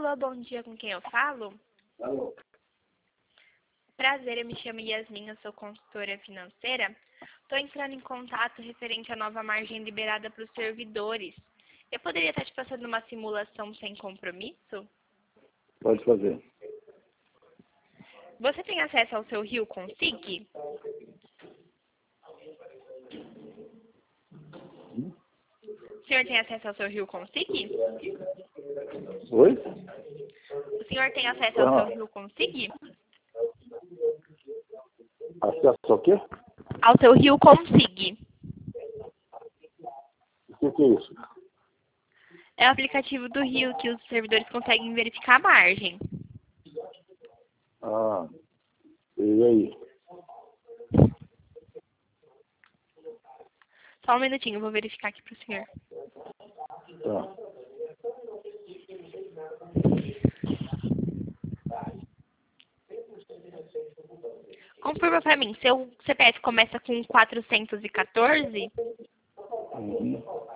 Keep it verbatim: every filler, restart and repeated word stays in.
Alô, bom dia, com quem eu falo? Alô. Prazer, eu me chamo Yasmin, eu sou consultora financeira. Estou entrando em contato referente à nova margem liberada para os servidores. Eu poderia estar te passando uma simulação sem compromisso? Pode fazer. Você tem acesso ao seu Rio Consig? O senhor tem acesso ao seu Rio Consig? Oi? O senhor tem acesso ao Ah. seu Rio Consig? Acesso ao quê? Ao seu Rio Consig. O que, que é isso? É o aplicativo do Rio que os servidores conseguem verificar a margem. Ah, e aí? Só um minutinho, eu vou verificar aqui para o senhor. Tá. Confirma para mim, seu C P F começa com quatrocentos e quatorze? Uhum.